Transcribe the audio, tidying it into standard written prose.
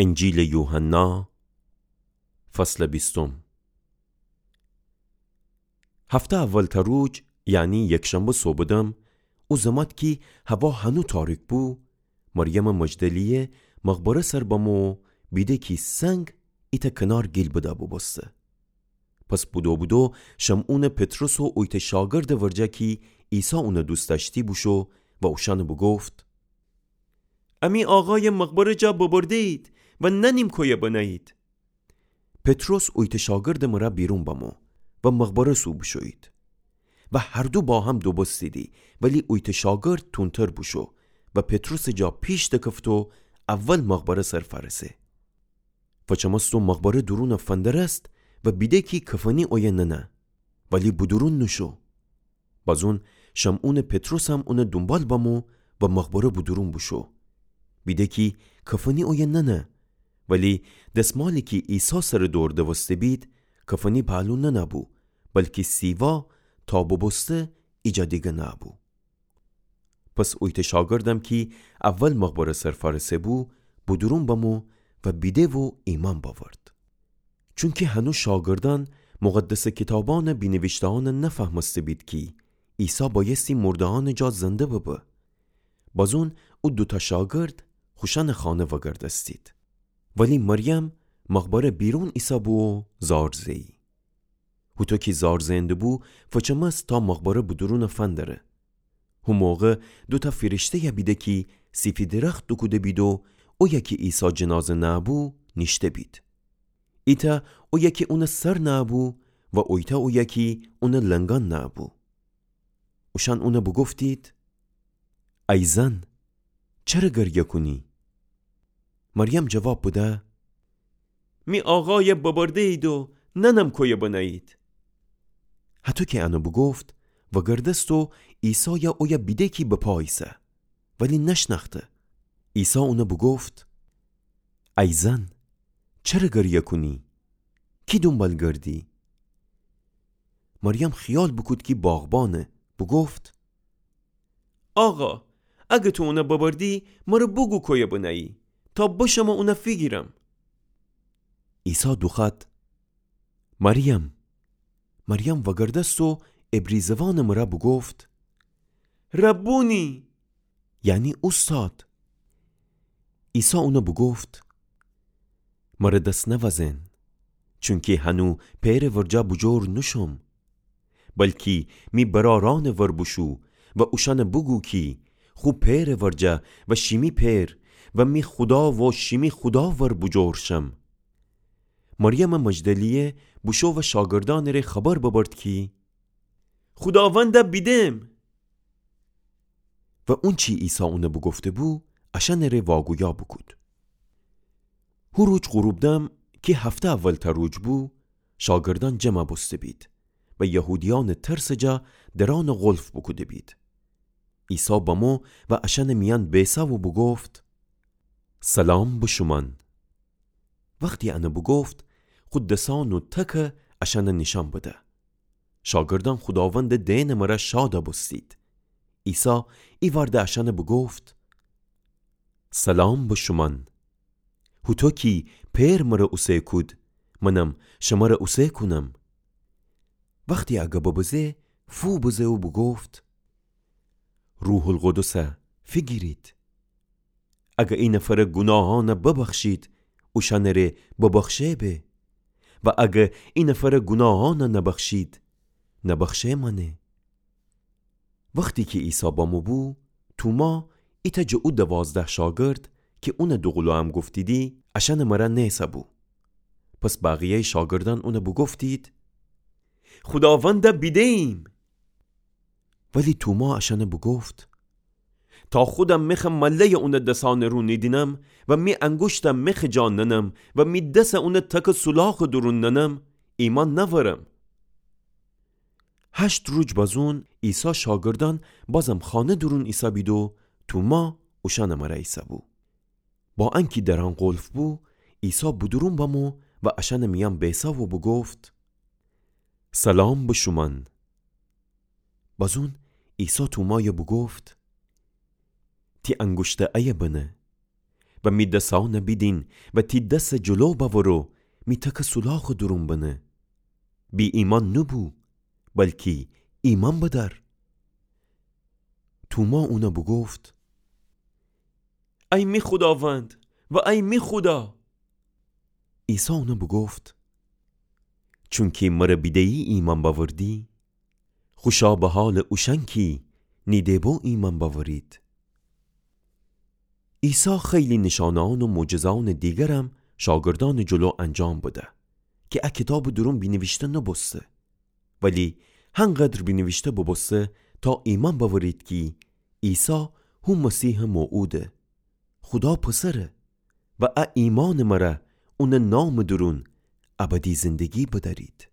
انجیل یوحنا فصل 20. هفته اول تروج یعنی یکشنبه صبح دم او زماد کی هوا هنو تاریک بو مریم مجدلیه مقبره سر بمو بیده کی سنگ ایتا کنار گیل بده بسته. پس بودو شمعون پتروس و اویت شاگرد ورجه کی عیسی اون دوست داشتی بوشو و اوشان بگفت امی آقای مقبره جا ببردید و ننیم کویه بنایید. پتروس اویت شاگرد مرا بیرون بمو و مقبره سو بشوید و هر دو با هم دو بستیدی، ولی اویت شاگرد تونتر بشو و پتروس جا پیش دکفتو اول مقبره سر فرسه. فچمستو مقبره درون فندر است و بیده کی کفانی اویه ننه ولی بدرون نشو. بازون شمعون پتروس هم اون دنبال بمو و مقبره بدرون بشو. بیده کی کفانی اویه ننه ولی دستمالی که عیسی سر دور دوسته بید کفانی پالون ننبو، بلکه سیوا تا ببسته ایجا دیگه نبو. پس اویت شاگردم که اول مقبره سر فرسه بو بدرون بمو و بیده و ایمان باورد. چون که هنو شاگردان مقدس کتابان بینوشتهان نفهمسته بید که عیسی بایستی مردهان جا زنده ببه. بازون او دوتا شاگرد خوشن خانه وگرد استید، ولی مریم مقبره بیرون عیسی بو زار زی. هوتو که زار زنده بو فچمست تا مقبره بدرون فندره. هو موقع دوتا فرشته بیده که سیفی درخت دکوده بیدو او یکی عیسی جنازه نبو نشته بید. ایتا او یکی اون سر نبو و اویتا او یکی اون لنگان نبو. اوشان اون بگفتید ای زن چرا گریه کنی؟ مریم جواب بوده می آقای ببرده اید و ننم کویه بنایید. حتی که انو بگفت و گردست و عیسی یا اویا بیده کی بپایسه ولی نشنخته. عیسی اونو بگفت ای زن چرا گریه کنی؟ کی دنبال گردی؟ مریم خیال بکود کی باغبانه بگفت آقا اگه تو اونو ببردی مرا بگو کویه بنایی تا باشم و اونو فیگیرم. عیسی دوخد مریم. مریم وگردست و ابریزوان مرا بگفت ربونی یعنی استاد. عیسی اونو بگفت مرا دست نوزن، چونکه هنو پیر ورجا بجور نشم، بلکی می براران ور بشو و اوشان بگو کی خوب پیر ورجا و شیمی پیر و می خدا و شیمی خدا ور بجور شم. مریم مجدلیه بشو و شاگردان ره خبر ببرد کی خداوند بیدم. و اون چی عیسی اونه بگفته بو اشان ره واگویا بکود. هر روز غروب دم که هفته اول تروج بو شاگردان جمع بسته بید و یهودیان ترسجا دران غلف بکوده بید. عیسی بامو و اشان میان بیسا و بگفت سلام بشمان. وقتی انو بگفت قدسان و تک اشان نشان بده. شاگردان خداوند دین مرا شاده بستید. عیسی ای وارد اشان بگفت سلام بشمان. هوتو کی پیر مرا اوسه کود منم شما را اوسه کنم. وقتی اگه ببزه فو بزه و بگفت روح القدس فگیرید. اگه این نفر گناهان ببخشید اوشان ره ببخشه به و اگه این نفر گناهان نبخشید نبخشه منه. وقتی که عیسی بامو بو توما ایتا جو 12 شاگرد که اون دوغلو هم گفتیدی اشان مرا نیسا بو. پس بقیه شاگردان اون بگفتید خداوند بیدیم. ولی توما اشان بگفت تا خودم مخ مله اون دسان رو نیدینم و می انگشتم مخ جان ننم و می دست اون تک سلاخ درون ننم ایمان نورم. 8 روز بازون عیسی شاگردان بازم خانه درون عیسی بیدو توما اوشان مرا عیسی بو. با انکی دران قلف بو عیسی بدرون بامو و اشان میان بیسا و بگفت سلام بشمان. بازون عیسی تومای بگفت تی انگشته ای بنه و می دسا نبیدین و تی دست جلو باورو می تک سلاخ درون بنه. بی ایمان نبو بلکی ایمان بدر. توما اونا بگفت ای می خداوند و ای می خدا. عیسی اونا بگفت چون که مره بیدهی ایمان باوردی خوشا به حال اوشن کی نیده با ایمان باورید. عیسی خیلی نشانان و معجزان دیگرم شاگردان جلو انجام بده که کتاب درون بینوشته نبسته، ولی هنقدر بینوشته ببسته تا ایمان باورید که عیسی هم مسیح موعوده، خدا پسره و ایمان مره اون نام درون ابدی زندگی بدارید.